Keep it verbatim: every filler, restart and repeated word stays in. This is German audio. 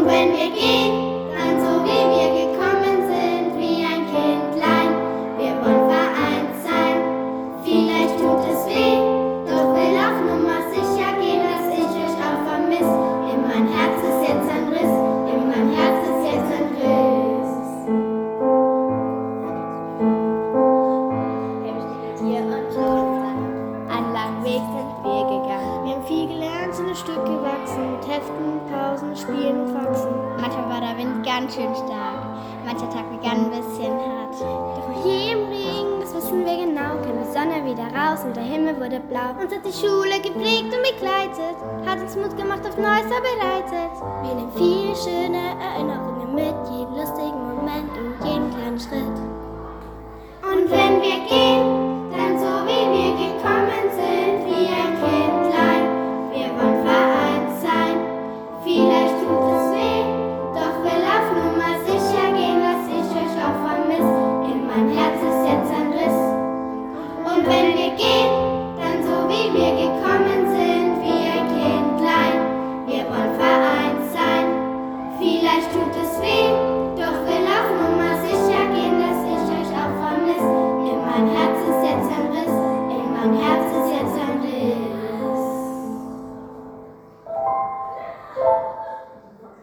wenn wir gehen, dann so wie wir gekommen sind, wie ein Kindlein. Wir wollen vereint sein, vielleicht tut es weh, doch will auf Nummer sicher gehen, dass ich euch auch vermiss. In mein Herz ist jetzt ein Riss, in mein Herz ist jetzt ein Riss. Hier und Schultern, einen langen Weg sind wir gegangen. Wir haben viel gelernt, sind ein Stück gewachsen, mit Heften, Pausen, Spielen und Faxen. Manchmal war der Wind ganz schön stark, mancher Tag begann ein bisschen hart. Doch hier im Regen, das wissen wir genau, kam die Sonne wieder raus und der Himmel wurde blau. Uns hat die Schule geprägt und begleitet, hat uns Mut gemacht, auf Neues vorbereitet. Wir nehmen viele schöne Erinnerungen mit, jeden lustigen Moment und jeden kleinen Schritt. Und wenn wir gehen, dann so wie wir gekommen sind, wie ein Kindlein. Wir wollen vereint sein, vielleicht tut es weh, doch will auf Nummer sicher gehen, dass ich euch auch vermiss. In mein Herz ist jetzt ein Riss. Und wenn wir gehen, dann so wie wir gekommen sind, wie ein Kindlein. Wir wollen vereint sein, vielleicht tut es weh, doch will auf Nummer sicher gehen, dass ich euch auch vermiss. In mein Herz ist jetzt ein Riss, in mein Herz ist jetzt ein Riss.